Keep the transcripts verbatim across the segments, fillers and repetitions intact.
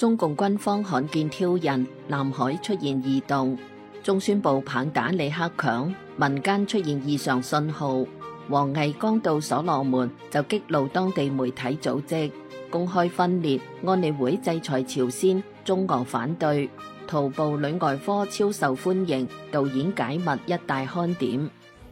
中共軍方罕見挑釁，南海出現異動，中宣部棒打李克強，民間出現異常信號。王毅剛到所羅門就激怒當地媒體組織，公開分裂，安理會制裁朝鮮，中俄反對。圖報女外科超受歡迎，導演解密一大看點。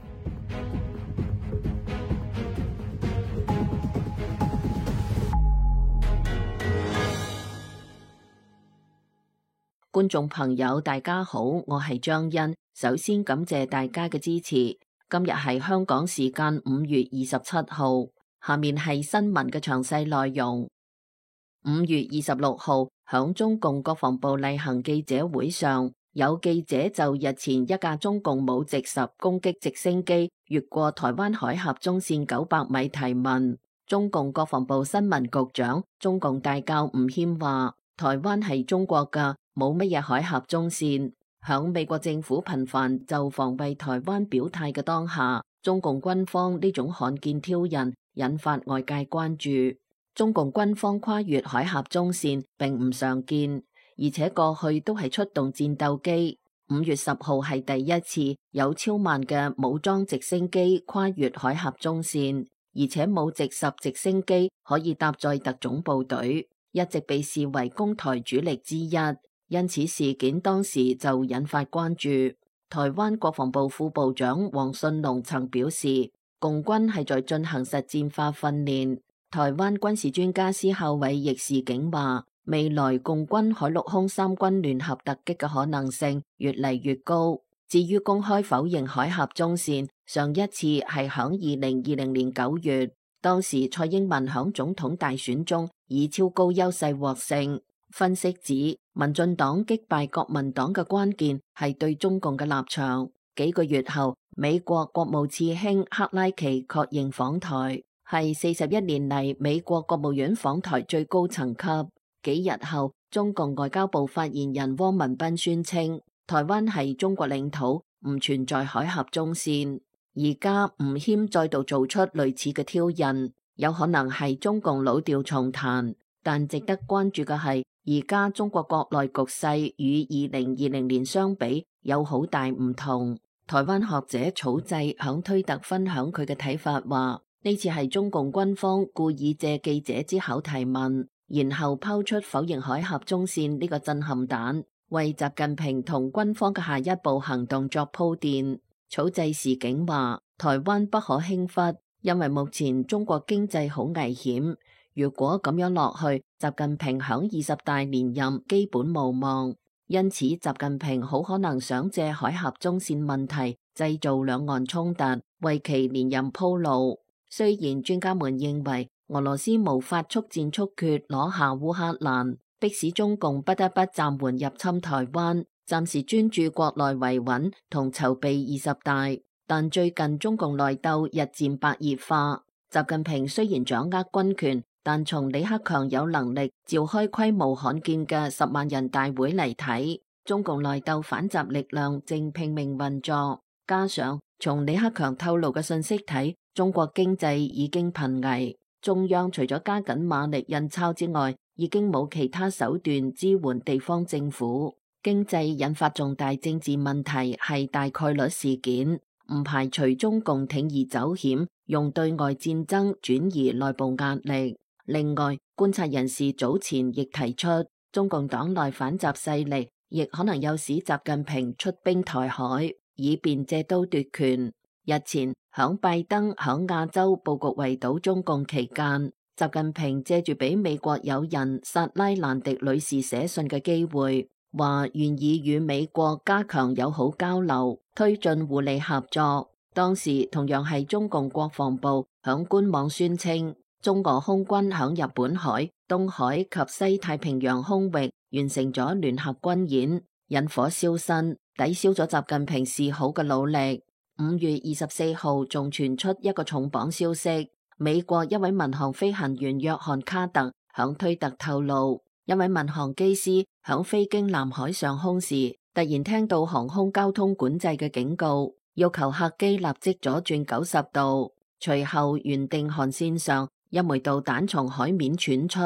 觀眾朋友大家好，我係張欣，首先感謝大家嘅支持。今日係香港時間五月二十七號，下面係新聞嘅詳細內容。五月二十六號，響中共國防部例行記者會上，有記者就日前一架中共武直十攻擊直升機越過台灣海峽中線九百米提問。中共國防部新聞局長、中共大校吳謙話：台灣係中國㗎，冇乜嘢海峽中線。響美國政府頻繁就防衛台灣表態嘅當下，中共軍方呢種罕見挑釁引發外界關注。中共軍方跨越海峽中線並唔常見，而且過去都係出動戰鬥機。五月十號係第一次有超慢嘅武裝直升機跨越海峽中線，而且武直十直升機可以搭載特種部隊，一直被視為攻台主力之一。因此事件當時就引發關注。台灣國防部副部長黃信龍曾表示，共軍係在進行實戰化訓練。台灣軍事專家施孝偉亦示警話，未來共軍海陸空三軍聯合突擊嘅可能性越嚟越高。至於公開否認海峽中線，上一次係響二零二零年九月，當時蔡英文響總統大選中以超高優勢獲勝。分析指，民進黨擊敗國民黨嘅關鍵係對中共嘅立場。幾個月後，美國國務次卿克拉奇確認訪台，係四十一年嚟美國國務院訪台最高層級。幾日後，中共外交部發言人汪文斌宣稱，台灣係中國領土，唔存在海峽中線。而家吳謙再度做出類似嘅挑釁，有可能係中共老調重彈。但值得關注嘅係，而家中國國內局勢與二零二零年相比有好大唔同。台灣學者草製響推特分享佢嘅睇法，話呢次係中共軍方故意借記者之口提問，然後拋出否認海峽中線呢個震撼彈，為習近平同軍方嘅下一步行動作鋪墊。草製示警話，台灣不可輕忽，因為目前中國經濟好危險。如果咁樣落去，習近平響二十大連任基本無望。因此，習近平好可能想借海峽中線問題製造兩岸衝突，為其連任鋪路。雖然專家們認為俄羅斯無法速戰速決攞下烏克蘭，迫使中共不得不暫緩入侵台灣，暫時專注國內維穩同籌備二十大，但最近中共內鬥日漸白熱化。習近平雖然掌握軍權，但從李克強有能力召開規模罕見嘅十萬人大會嚟睇，中共內鬥反習力量正拼命運作。加上從李克強透露嘅信息睇，中國經濟已經瀕危，中央除咗加緊馬力印鈔之外，已經冇其他手段支援地方政府。經濟引發重大政治問題係大概率事件，唔排除中共鋌而走險，用對外戰爭轉移內部壓力。另外，觀察人士早前亦提出，中共黨內反習勢力亦可能誘使習近平出兵台海，以便借刀奪權。日前，響拜登響亞洲佈局圍堵中共期間，習近平借住俾美國友人薩拉蘭迪女士寫信嘅機會，話願意與美國加強友好交流，推進互利合作。當時同樣係中共國防部響官網宣稱，中俄空軍響日本海、東海及西太平洋空域完成咗聯合軍演，引火燒身，抵消咗習近平示好嘅努力。五月二十四號仲傳出一個重磅消息，美國一位民航飛行員約翰卡特響推特透露，一位民航機師響飛經南海上空時，突然聽到航空交通管制嘅警告，要求客機立即左轉九十度。隨後原定航線上，一枚導彈從海面傳出，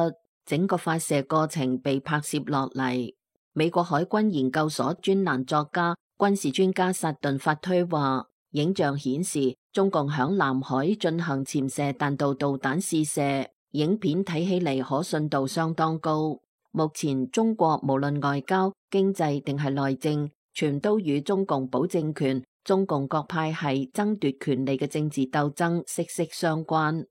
整個發射過程被拍攝落嚟。美國海軍研究所專欄作家、軍事專家薩頓法推話，影像顯示中共響南海進行潛射彈道導彈試射，影片睇起嚟可信度相當高。目前中國無論外交、經濟定係內政，全都與中共保政權、中共各派系爭奪權力嘅政治鬥爭息息相關。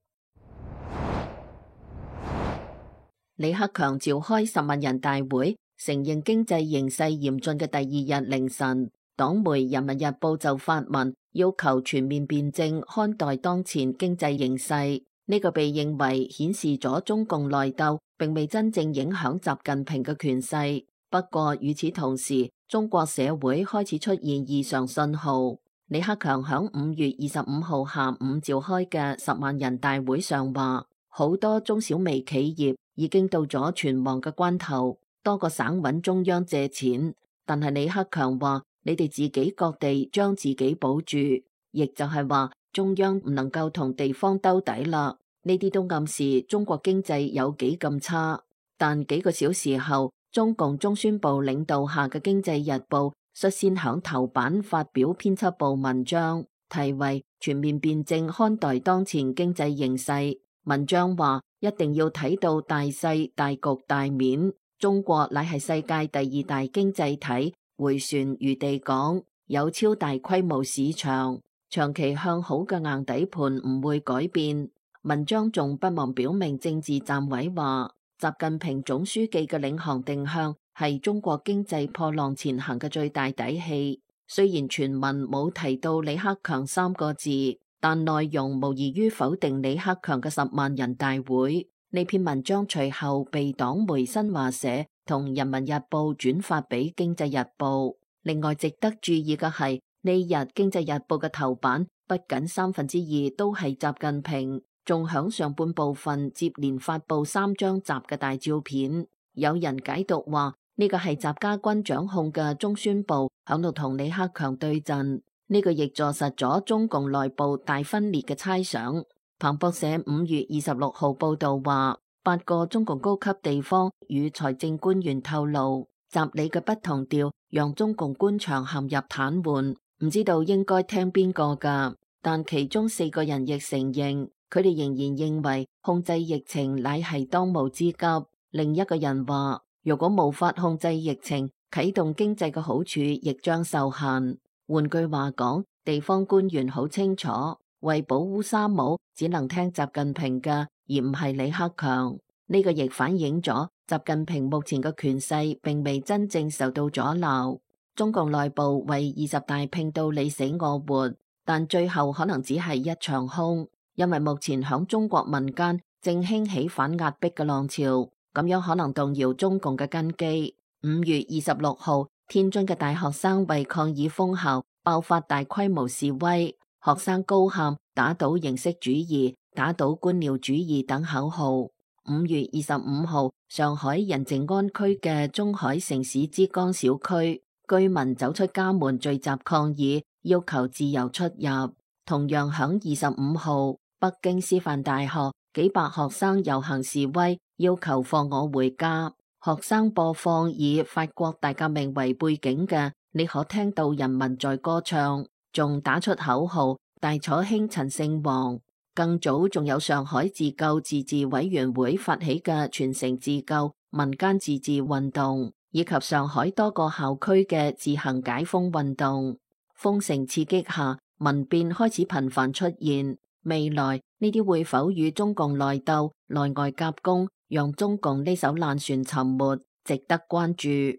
李克強召開十萬人大會，承認經濟形勢嚴峻嘅第二日凌晨，黨媒《人民日報》就發文要求全面辯證看待當前經濟形勢。呢個被認為顯示咗中共內鬥並未真正影響習近平嘅權勢。不過與此同時，中國社會開始出現異常信號。李克強響五月二十五號下午召開嘅十萬人大會上話，好多中小微企業已經到咗存亡嘅關頭，多個省揾中央借錢。但係李克強話，你哋自己各地將自己保住，亦就係話中央唔能夠同地方兜底啦。呢啲都暗示中國經濟有幾咁差。但幾個小時後，中共中宣部領導下嘅經濟日報率先響頭版發表編輯部文章，題為全面辯證看待當前經濟形勢。文章話，一定要睇到大勢、大局、大面。中國乃係世界第二大經濟體，回旋餘地講，有超大規模市場，長期向好嘅硬底盤唔會改變。文章仲不忘表明政治站位，話習近平總書記嘅領航定向係中國經濟破浪前行嘅最大底氣。雖然全文冇提到李克強三個字，但內容無異於否定李克強嘅十萬人大會。呢篇文章隨後被黨媒新華社同人民日報轉發俾經濟日報。另外值得注意嘅係，呢日經濟日報嘅頭版不僅三分之二都係習近平，仲響上半部分接連發布三張習嘅大照片。有人解讀話，呢個係習家軍掌控嘅中宣部響度同李克強對陣，呢個亦坐實咗中共內部大分裂嘅猜想。彭博社五月二十六號報道話，八個中共高級地方與財政官員透露，習李嘅不同調讓中共官場陷入癱瘓，唔知道應該聽邊個噶。但其中四個人亦承認，佢哋仍然認為控制疫情乃係當務之急。另一個人話，如果無法控制疫情，啟動經濟嘅好處亦將受限。換句話講，地方官員好清楚，為保烏紗帽只能聽習近平嘅，而唔係李克強。呢個亦反映咗習近平目前嘅權勢並未真正受到阻撓。中共內部為二十大拼到你死我活，但最後可能只係一場空，因為目前響中國民間正興起反壓迫嘅浪潮，咁樣可能動搖中共嘅根基。五月二十六號，天津嘅大學生為抗議封校爆發大規模示威，學生高喊打倒形式主義、打倒官僚主義等口號。五月二十五號，上海人靜安區嘅中海城市之江小區居民走出家門聚集抗議，要求自由出入。同樣響二十五號，北京師範大學幾百學生遊行示威，要求放我回家。學生播放以法國大革命為背景嘅，你可聽到人民在歌唱，仲打出口號大楚興陳勝王。更早仲有上海自救自治委員會發起嘅全城自救民間自治運動，以及上海多個校區嘅自行解封運動。封城刺激下，民變開始頻繁出現。未來呢啲會否與中共內鬥、內外夾攻，讓中共呢艘爛船沉沒，值得關注。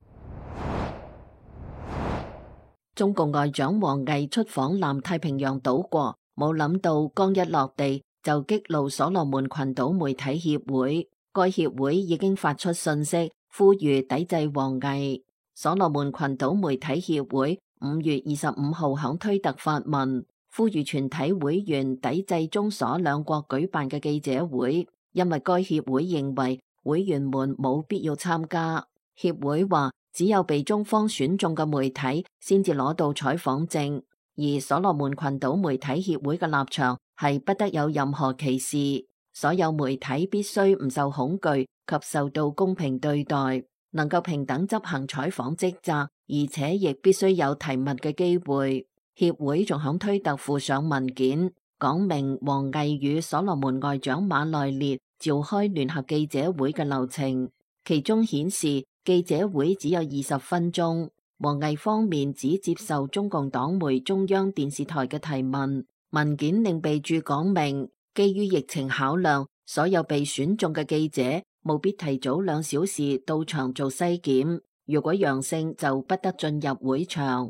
中共外長王毅出訪南太平洋島國，冇諗到剛一落地就激怒所羅門群島媒體協會。該協會已經發出信息，呼籲抵制王毅。所羅門群島媒體協會五月二十五號響推特發文，呼籲全體會員抵制中所兩國舉辦嘅記者會，因為該協會認為會員們冇必要參加。協會話，只有被中方選中嘅媒體先至攞到採訪證，而所羅門群島媒體協會嘅立場係不得有任何歧視。 所有媒體必須唔受恐懼及受到公平對待，能夠平等執行採訪職責，而且亦必須有提問嘅機會。協會仲響推特附上文件，講明王毅與所羅門外長馬內列召開聯合記者會嘅流程，其中顯示記者會只有二十分鐘，王毅方面只接受中共黨媒中央電視台嘅提問。文件另備註講明，基於疫情考量，所有被選中嘅記者務必提早兩小時到場做篩檢，如果陽性就不得進入會場。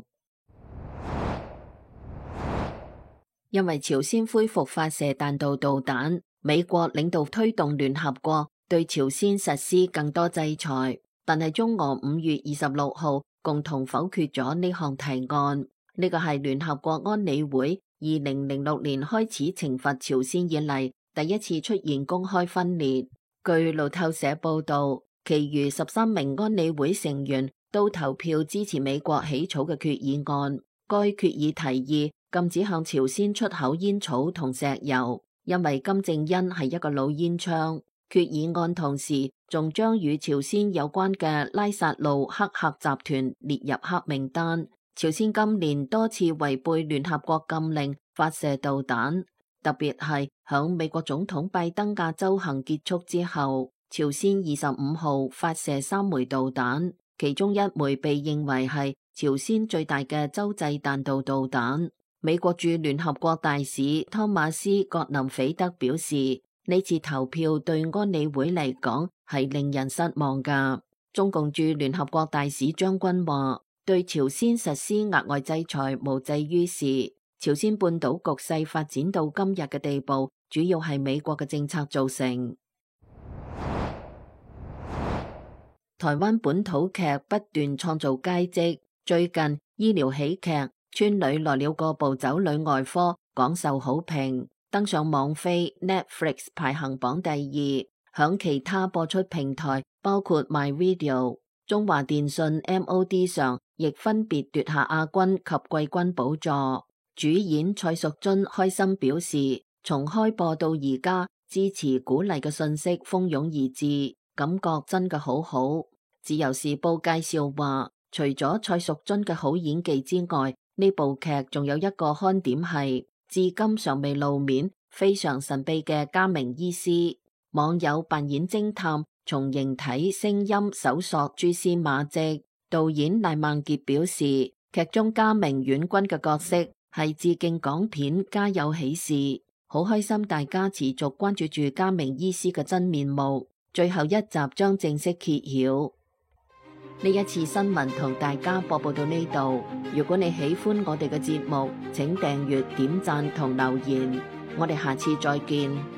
因為朝鮮恢復發射彈道導彈，美國領導推動聯合國對朝鮮實施更多制裁，但係中俄五月二十六號共同否決咗呢項提案。呢個係聯合國安理會二零零六年開始懲罰朝鮮以嚟第一次出現公開分裂。據路透社報道，其餘十三名安理會成員都投票支持美國起草嘅決議案。該決議提議禁止向朝鮮出口煙草同石油，因為金正恩係一個老煙槍。決議案同時仲將與朝鮮有關嘅拉薩路黑客集團列入黑名單。朝鮮今年多次違背聯合國禁令發射導彈，特別係響美國總統拜登亞洲行結束之後，朝鮮二十五號發射三枚導彈，其中一枚被認為係朝鮮最大嘅洲際彈道導彈。美國駐聯合國大使湯馬斯葛林斐德表示，呢次投票對安理會嚟講係令人失望㗎。中共駐聯合國大使張軍話，對朝鮮實施額外制裁無濟於事。朝鮮半島局勢發展到今日嘅地步，主要係美國嘅政策造成。台灣本土劇不斷創造佳績，最近醫療喜劇《村裏來了個暴走女外科》廣受好評，登上網飛 Netflix 排行榜第二，響其他播出平台包括 MyVideo、中華電信 M O D 上亦分別奪下亞軍及季軍寶座。主演蔡淑臻開心表示，從開播到而家，支持鼓勵嘅信息蜂擁而至，感覺真嘅好好。自由時報介紹話，除咗蔡淑臻嘅好演技之外，呢部劇仲有一個看點係至今尚未露面、非常神秘嘅家明醫師。網友扮演偵探，從形體、聲音搜索蛛絲馬跡。導演賴孟傑表示，劇中家明院君嘅角色係致敬港片《家有喜事》，好開心大家持續關注住家明醫師嘅真面目。最後一集將正式揭曉。呢一次新聞同大家播報到呢度。如果你喜歡我哋嘅節目，請訂閱、點讚同留言。我哋下次再見。